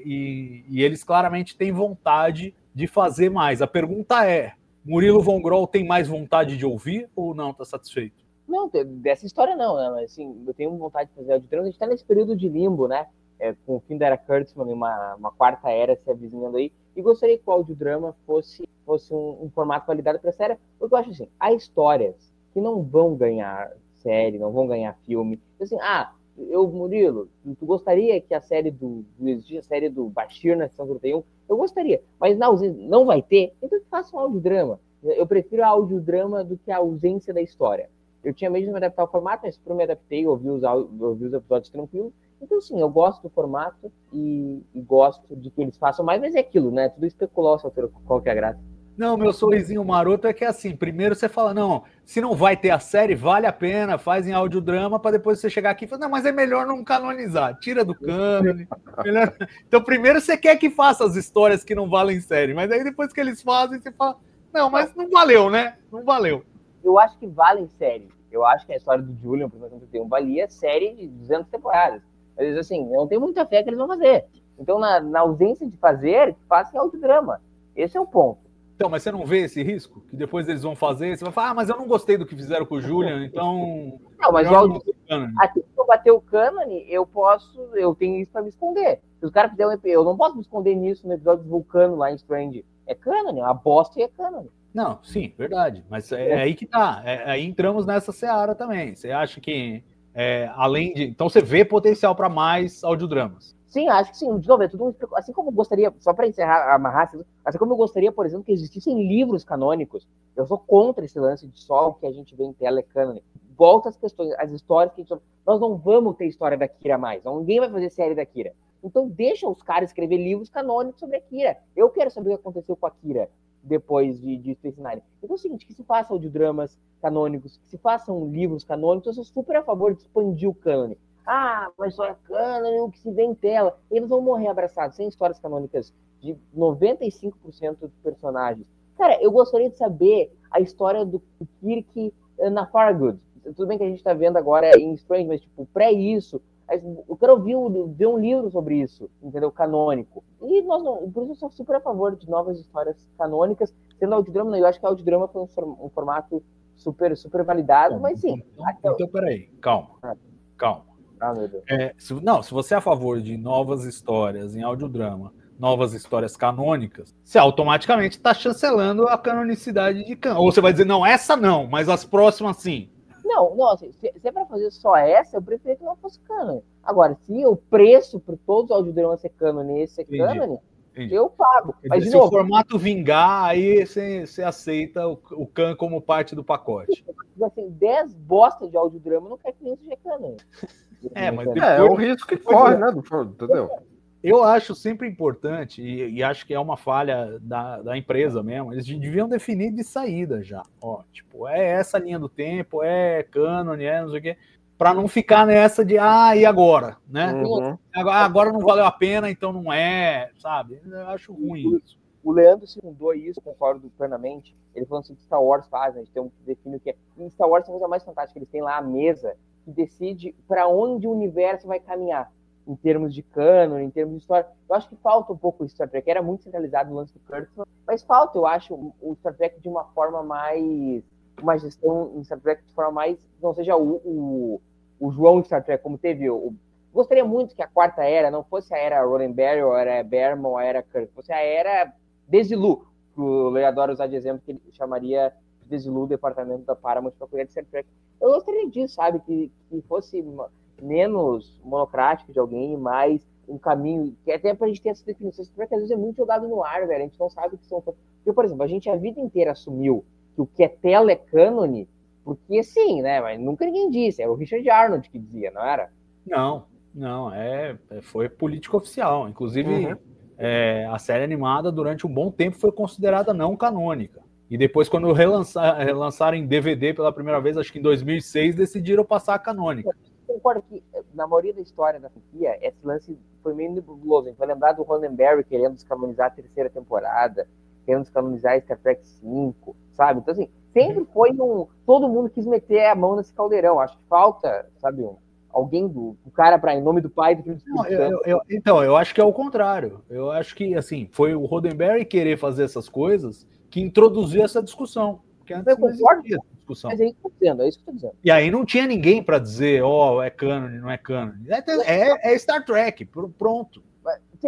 e eles claramente têm vontade de fazer mais. A pergunta é, Murilo Von Groll tem mais vontade de ouvir ou não? Está satisfeito? Não, dessa história não, né? Mas, assim, eu tenho vontade de fazer audiodrama. A gente está nesse período de limbo, né? Com o fim da era Kurtzman, uma quarta era se avizinhando aí. E gostaria que o audiodrama fosse um formato validado para a série. Porque eu acho assim, há histórias que não vão ganhar série, não vão ganhar filme. Assim, Murilo, tu gostaria que a série do Bashir na Seção 31? Eu gostaria, mas na ausência não vai ter, então faça um audiodrama. Eu prefiro a audiodrama do que a ausência da história. Eu tinha medo de me adaptar ao formato, mas eu me adaptei, ouvi os episódios tranquilos. Então, sim, eu gosto do formato e gosto de que eles façam mais, mas é aquilo, né? Tudo especular qual que é a graça. Não, meu sorrisinho maroto é que é assim, primeiro você fala, não, se não vai ter a série, vale a pena, faz em audiodrama, para depois você chegar aqui e falar, não, mas é melhor não canonizar, tira do cânone. Melhor... Então, primeiro você quer que faça as histórias que não valem série, mas aí depois que eles fazem, você fala, não, mas não valeu, né? Não valeu. Eu acho que valem série. Eu acho que a história do Julian, por exemplo, valia série de 200 temporadas. Mas, assim, eu não tenho muita fé que eles vão fazer. Então, na ausência de fazer, façam audiodrama. Esse é o ponto. Então, mas você não vê esse risco? Que depois eles vão fazer, você vai falar, mas eu não gostei do que fizeram com o Julian, então... Não, mas assim que eu bater o cânone, eu tenho isso pra me esconder. Se os caras fizerem eu não posso me esconder nisso no episódio do Vulcano lá em Strange. É cânone, é uma bosta e é cânone. Não, sim, verdade. Mas é aí que tá. Aí entramos nessa seara também. Você acha que, além de... Então você vê potencial para mais audiodramas? Sim, acho que sim. De novo, é tudo assim como eu gostaria, só para encerrar, amarrar, assim como eu gostaria, por exemplo, que existissem livros canônicos. Eu sou contra esse lance de só o que a gente vê em tela é cânone. Volta às questões, as histórias que a gente... Nós não vamos ter história da Kira mais. Ninguém vai fazer série da Kira. Então deixa os caras escrever livros canônicos sobre a Kira. Eu quero saber o que aconteceu com a Kira depois de Space Nine. Então é o seguinte, que se façam audiodramas canônicos, que se façam livros canônicos, eu sou super a favor de expandir o cânone. Mas só é cânone o que se vê em tela. Eles vão morrer abraçados, sem histórias canônicas de 95% dos personagens. Cara, eu gostaria de saber a história do Kirk na Fargood. Tudo bem que a gente tá vendo agora em Strange, mas tipo, isso, eu quero ver um livro sobre isso, entendeu? Canônico. E por isso eu sou super a favor de novas histórias canônicas, sendo audiodrama, eu acho que a audiodrama foi um formato super, super validado, mas sim. Então, peraí, calma. Meu Deus. Se você é a favor de novas histórias em audiodrama, novas histórias canônicas, você automaticamente está chancelando a canonicidade de Khan. Ou você vai dizer, não, essa não, mas as próximas sim. Não, assim, se é pra fazer só essa, eu preferia que não fosse cânone. Agora, se o preço por todos os audiodramas ser cânone e esse é cânone, eu pago. Mas, se o formato vingar, aí você aceita o Khan como parte do pacote. Assim, 10 bostas de audiodrama, não quer que nem seja cânone. Mas depois, é o risco que corre, né? Entendeu? Eu acho sempre importante, e acho que é uma falha da empresa mesmo, eles deviam definir de saída já. Tipo, é essa linha do tempo, é cânone, não sei o quê, para não ficar nessa de, e agora, né? Uhum. Agora não valeu a pena, então não é, sabe? Eu acho ruim isso. O Leandro secundou isso, concordo plenamente. Ele falou assim que Star Wars faz, a gente tem que definir o que é. E Star Wars é a coisa mais fantástica, eles têm lá a mesa que decide para onde o universo vai caminhar, em termos de cânone, em termos de história. Eu acho que falta um pouco o Star Trek, era muito centralizado no lance do Kurtzman, mas falta, eu acho, o Star Trek de uma forma mais... uma gestão em Star Trek de forma mais... não seja o João de Star Trek, como teve gostaria muito que a quarta era não fosse a era Roddenberry, ou a era Berman, ou a era Kirk, fosse a era Desilu, que o Lei adora usar de exemplo, que ele chamaria Desilu, o departamento da Paramount, para cuidar de Star Trek. Eu gostaria disso, sabe, que fosse menos monocrático de alguém, mais um caminho, que até pra gente ter essa definição, porque às vezes é muito jogado no ar, velho, a gente não sabe o que são... Porque, por exemplo, a gente a vida inteira assumiu que o que é tela é cânone, porque sim, né, mas nunca ninguém disse, era o Richard Arnold que dizia, não era? Não, foi política oficial, inclusive a série animada durante um bom tempo foi considerada não canônica. E depois, quando relançaram em DVD pela primeira vez, acho que em 2006, decidiram passar a canônica. Eu concordo que, na maioria da história da franquia, esse lance foi meio nebuloso. A gente vai lembrar do Roddenberry querendo descanonizar a terceira temporada, querendo descanonizar Star Trek 5, sabe? Então, assim, sempre foi todo mundo quis meter a mão nesse caldeirão. Acho que falta, sabe, alguém do cara para, em nome do pai do filho do Espírito Santo. Então, eu acho que é o contrário. Eu acho que, assim, foi o Roddenberry querer fazer essas coisas que introduziu essa discussão. Porque antes não existia essa discussão. Mas é isso que eu tô dizendo, é isso que eu tô dizendo. E aí não tinha ninguém para dizer, é cânone, não é cânone. É Star Trek, pronto. Sim,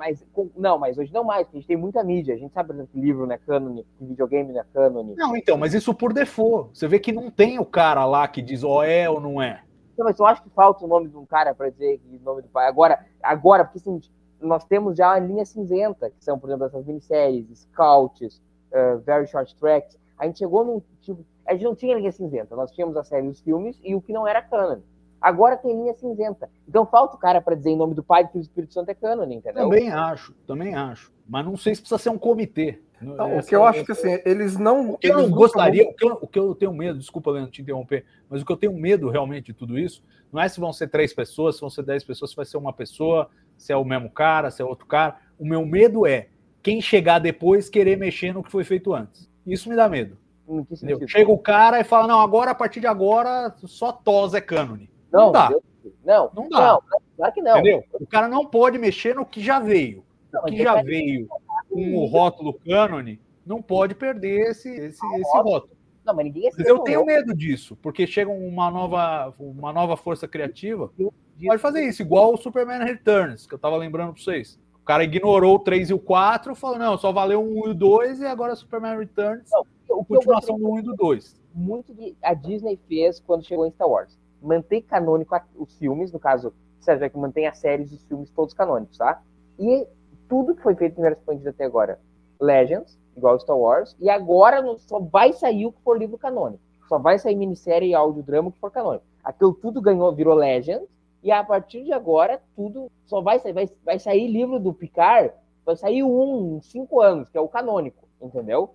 mas hoje não mais, porque a gente tem muita mídia. A gente sabe, por exemplo, que livro não é cânone, que videogame não é cânone. Não, então, mas isso por default. Você vê que não tem o cara lá que diz, é ou não é. Não, mas eu acho que falta o nome de um cara para dizer o nome do pai. Agora porque assim, nós temos já a linha cinzenta, que são, por exemplo, essas minisséries, Scouts, Very Short Tracks. A gente chegou num tipo... A gente não tinha linha cinzenta. Nós tínhamos a série dos filmes e o que não era cânone. Agora tem linha cinzenta. Então falta o cara para dizer em nome do pai do Espírito Santo é cânone, entendeu? Também acho. Mas não sei se precisa ser um comitê. Não, o que eu acho que assim, eles não... O que eu não gostaria, o que eu tenho medo, desculpa, Leandro, te interromper, mas o que eu tenho medo realmente de tudo isso, não é se vão ser 3 pessoas, se vão ser 10 pessoas, se vai ser uma pessoa, se é o mesmo cara, se é outro cara. O meu medo é quem chegar depois querer mexer no que foi feito antes. Isso me dá medo. Chega o cara e fala, não, agora, a partir de agora, só TOS é cânone. Não dá. Não dá. Não, claro que não. Entendeu? O cara não pode mexer no que já veio. O que já veio com o rótulo cânone não pode perder esse rótulo. Não, mas ninguém eu tenho medo disso, porque chega uma nova força criativa, pode fazer isso, igual o Superman Returns, que eu tava lembrando pra vocês. O cara ignorou o 3 e o 4, falou, não, só valeu o 1 e o 2, e agora Superman Returns, continuação do 1 e do 2. Muito que a Disney fez quando chegou em Star Wars. Mantém canônico os filmes, no caso, seja que mantém as séries e os filmes todos canônicos, tá? E tudo que foi feito em primeira expandida até agora, Legends, igual Star Wars, e agora só vai sair o que for livro canônico. Só vai sair minissérie e audiodrama que for canônico. Aquilo tudo virou Legends, e a partir de agora, tudo só vai sair livro do Picard, vai sair em 5 anos, que é o canônico, entendeu?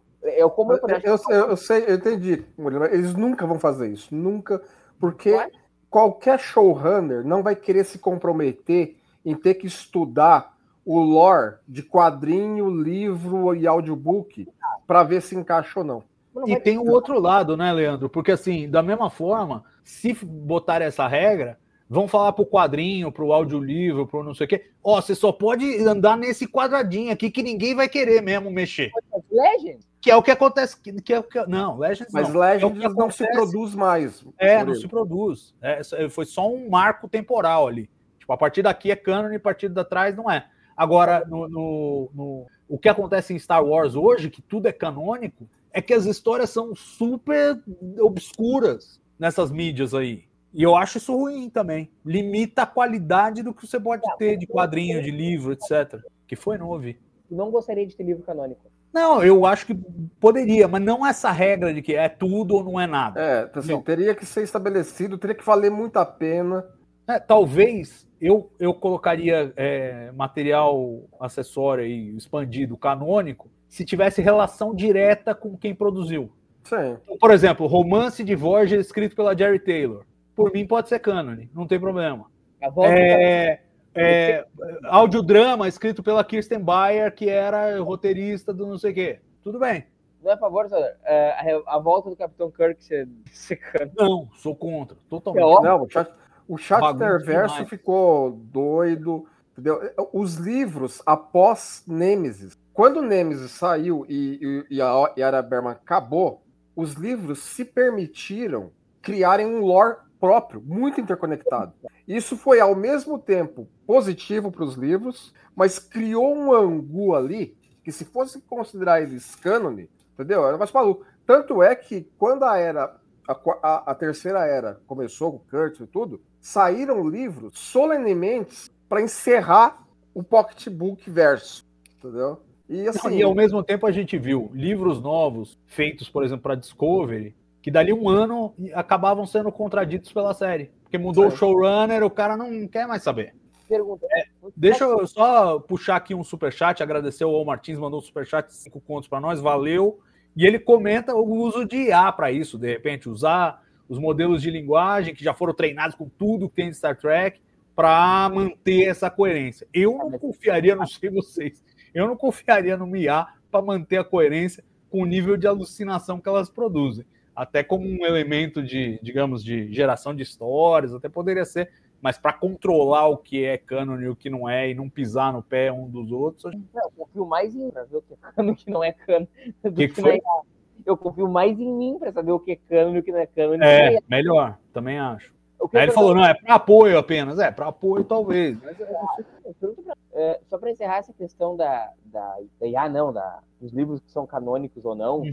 Eu sei, eu entendi. Eles nunca vão fazer isso, nunca, porque qualquer showrunner não vai querer se comprometer em ter que estudar o lore de quadrinho, livro e audiobook para ver se encaixa ou não. E tem o outro lado, né, Leandro? Porque, assim, da mesma forma, se botar essa regra, vão falar pro quadrinho, pro audiolivro, pro não sei o quê, você só pode andar nesse quadradinho aqui que ninguém vai querer mesmo mexer. Legends? Que é o que acontece. Não, Legends mas não. Legends não se produz mais. Não se produz. Foi só um marco temporal ali. Tipo, a partir daqui é cânone, a partir da trás não é. Agora, o que acontece em Star Wars hoje, que tudo é canônico, é que as histórias são super obscuras nessas mídias aí. E eu acho isso ruim também. Limita a qualidade do que você pode ter de quadrinho, de livro, etc. Que foi, não ouvi. Não gostaria de ter livro canônico. Não, eu acho que poderia, mas não essa regra de que é tudo ou não é nada. Assim, teria que ser estabelecido, teria que valer muito a pena. Talvez eu colocaria material acessório e expandido canônico se tivesse relação direta com quem produziu. Sim. Então, por exemplo, Romance de Voyager escrito pela Jerry Taylor. Por mim pode ser cânone, não tem problema. Audiodrama escrito pela Kirsten Beyer, que era roteirista do não sei o quê. Tudo bem. Não é a favor, a volta do Capitão Kirk ser cânone? Não, sou contra. Totalmente. Não, o Chatterverso ficou doido, entendeu? Os livros após Nemesis, quando Nemesis saiu e a Era Berman acabou, os livros se permitiram criarem um lore próprio, muito interconectado. Isso foi ao mesmo tempo positivo para os livros, mas criou um angu ali que, se fosse considerar eles cânone, entendeu? Era mais maluco. Tanto é que quando a terceira era começou com o Kurtz e tudo, saíram livros solenemente para encerrar o Pocketbook verso, entendeu? E assim, e ao mesmo tempo a gente viu livros novos feitos, por exemplo, para Discovery, que dali um ano acabavam sendo contraditos pela série, porque mudou o showrunner, o cara não quer mais saber. Pergunta. Deixa eu só puxar aqui um superchat, agradecer o Al Martins, mandou um superchat de 5 contos para nós, valeu. E ele comenta o uso de IA para isso, de repente, usar os modelos de linguagem que já foram treinados com tudo que tem de Star Trek para manter essa coerência. Eu não confiaria, não sei vocês, eu não confiaria no IA para manter a coerência com o nível de alucinação que elas produzem. Até como um elemento de, digamos, de geração de histórias, até poderia ser, mas para controlar o que é cânone e o que não é, e não pisar no pé um dos outros... Não, eu confio mais em pra ver o que é cânone e o que não é cânone. Que foi? Eu confio mais em mim para saber o que é cânone e o que não é cânone. Melhor, também acho. Aí ele falou, não, é para apoio apenas. Para apoio talvez. Mas só para encerrar essa questão da IA, não, dos livros que são canônicos ou não,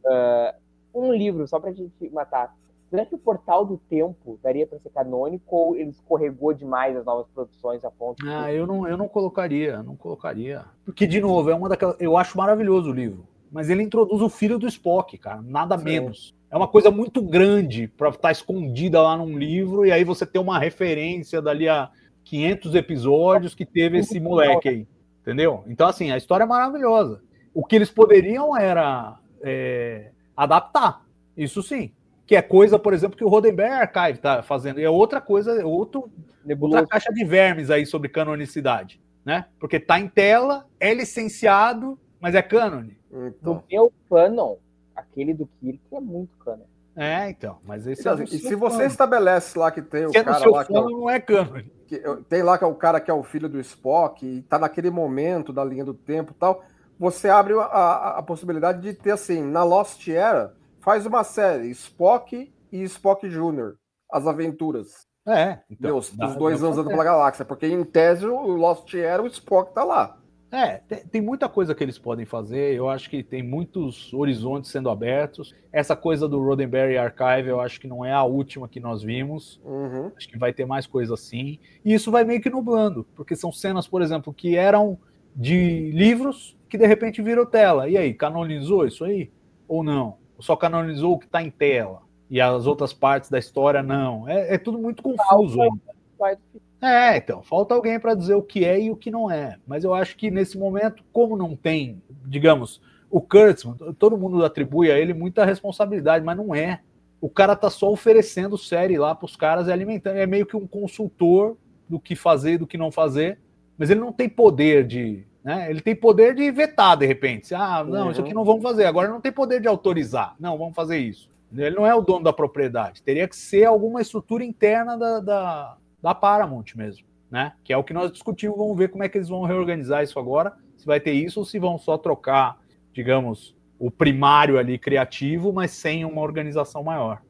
um livro, só para a gente matar. Será que o Portal do Tempo daria para ser canônico ou ele escorregou demais as novas produções a ponto de... eu não colocaria, Porque, de novo, é uma daquelas... Eu acho maravilhoso o livro, mas ele introduz o filho do Spock, cara, nada menos. É uma coisa muito grande para estar escondida lá num livro e aí você ter uma referência dali a 500 episódios que teve esse moleque aí, entendeu? Então, assim, a história é maravilhosa. O que eles poderiam era adaptar, isso sim. Que é coisa, por exemplo, que o Roddenberry Archive está fazendo. E é outra coisa, outra caixa de vermes aí sobre canonicidade, né? Porque está em tela, é licenciado, mas é cânone. Então. No meu canon, aquele do Kirk é muito canon. Então. Mas esse então, e se você estabelece lá que tem o cara lá que não é cânone. Tem lá que é o cara que é o filho do Spock e está naquele momento da linha do tempo e tal, você abre a possibilidade de ter, assim, na Lost Era, faz uma série, Spock e Spock Jr., as aventuras. Então. Os 2 anos andando pela galáxia, porque em tese o Lost Era, o Spock tá lá. Tem muita coisa que eles podem fazer, eu acho que tem muitos horizontes sendo abertos. Essa coisa do Roddenberry Archive, eu acho que não é a última que nós vimos. Acho que vai ter mais coisa assim. E isso vai meio que nublando, porque são cenas, por exemplo, que eram de livros que de repente viram tela. E aí, canonizou isso aí? Ou não? Só canonizou o que está em tela e as outras partes da história não. É tudo muito confuso ainda. Então, falta alguém para dizer o que é e o que não é. Mas eu acho que nesse momento, como não tem, digamos, o Kurtzman, todo mundo atribui a ele muita responsabilidade, mas não é. O cara tá só oferecendo série lá para os caras e alimentando. É meio que um consultor do que fazer e do que não fazer, mas ele não tem poder de... Né? Ele tem poder de vetar, de repente. Não, isso aqui não vamos fazer. Agora não tem poder de autorizar. Não, vamos fazer isso. Ele não é o dono da propriedade. Teria que ser alguma estrutura interna da Paramount mesmo, né? Que é o que nós discutimos. Vamos ver como é que eles vão reorganizar isso agora. Se vai ter isso ou se vão só trocar, digamos, o primário ali criativo, mas sem uma organização maior.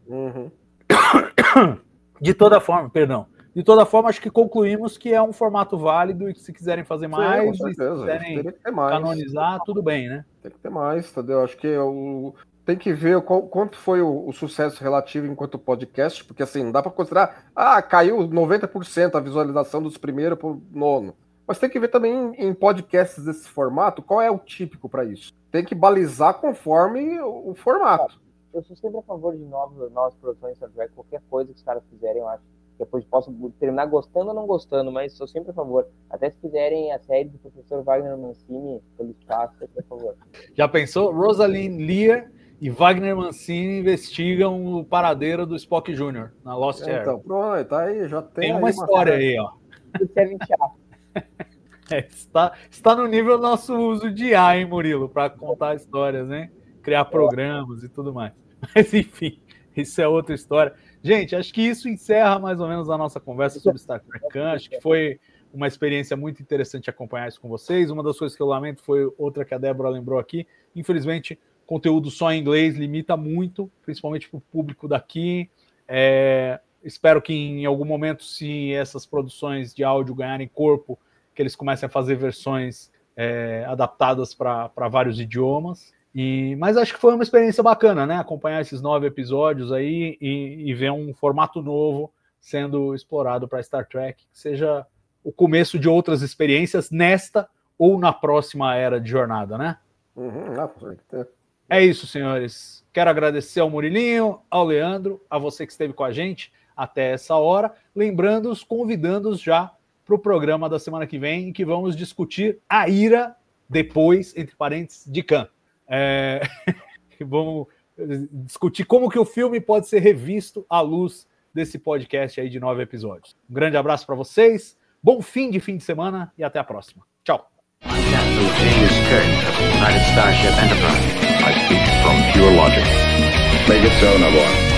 De toda forma, acho que concluímos que é um formato válido e que se quiserem fazer mais, se quiserem canonizar, tudo bem, né? Tem que ter mais, entendeu? Acho que tem que ver quanto foi o sucesso relativo enquanto podcast, porque assim, não dá para considerar, caiu 90% a visualização dos primeiros para o 9º. Mas tem que ver também em podcasts desse formato, qual é o típico para isso. Tem que balizar conforme o formato. Eu sou sempre a favor de novas produções, qualquer coisa que os caras fizerem, eu acho. Depois posso terminar gostando ou não gostando, mas sou sempre a favor. Até se fizerem a série do professor Wagner Mancini pelo espaço, sempre a favor. Já pensou? Rosalind Lear e Wagner Mancini investigam o paradeiro do Spock Jr. na Lost Era. Então, pronto, tá aí, já tem uma história aí, ó. Está no nível do nosso uso de IA, hein, Murilo? Para contar histórias, hein? Criar programas e tudo mais. Mas, enfim, isso é outra história. Gente, acho que isso encerra mais ou menos a nossa conversa sobre Star Trek Can. Acho que foi uma experiência muito interessante acompanhar isso com vocês. Uma das coisas que eu lamento foi outra que a Débora lembrou aqui. Infelizmente, conteúdo só em inglês limita muito, principalmente para o público daqui. Espero que em algum momento, se essas produções de áudio ganharem corpo, que eles comecem a fazer versões adaptadas para vários idiomas. Mas acho que foi uma experiência bacana, né? Acompanhar esses 9 episódios aí e ver um formato novo sendo explorado para Star Trek, que seja o começo de outras experiências nesta ou na próxima era de jornada, né? É isso, senhores. Quero agradecer ao Murilinho, ao Leandro, a você que esteve com a gente até essa hora. Lembrando-os, convidando-os já para o programa da semana que vem, em que vamos discutir a ira depois, entre parênteses, de Khan. vamos discutir como que o filme pode ser revisto à luz desse podcast aí de 9 episódios. Um grande abraço para vocês, bom fim de semana e até a próxima. Tchau. I'm Captain James Kirk of the United Starship Enterprise. I speak from pure logic. Make it so, Navarro.